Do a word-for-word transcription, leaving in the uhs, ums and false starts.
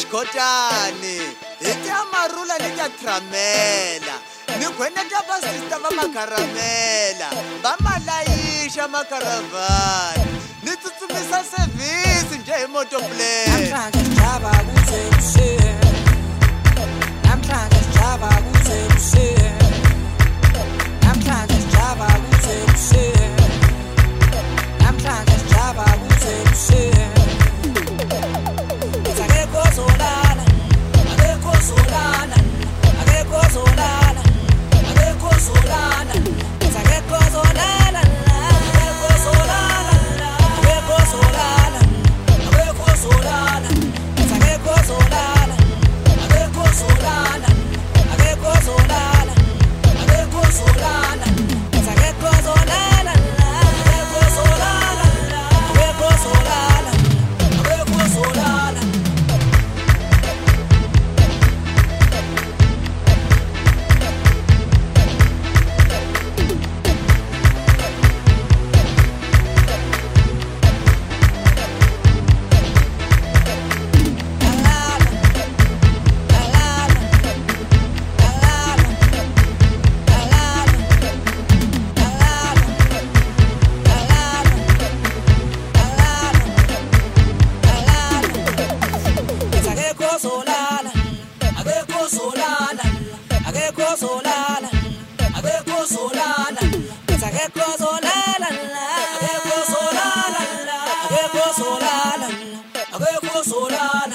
Skotani iti amarula nita tramela nikwenda tapa sister va makaramela va malayisha makaravani nitsutsumisa service nje moto play namhlanje sijaba kuze kushe namhlanje sijaba kuze kushe namhlanje sijaba kuze kushe namhlanje sijaba kuze kushe akekho solana akekho solana akekho solana akekho solana akekho solana akekho solana akekho solana akekho solana akekho solana akekho solana akekho solana akekho solana akekho solana akekho solana akekho solana akekho solana solana akekho solana akekho solana akekho solana akekho solana akekho solana akekho solana akekho solana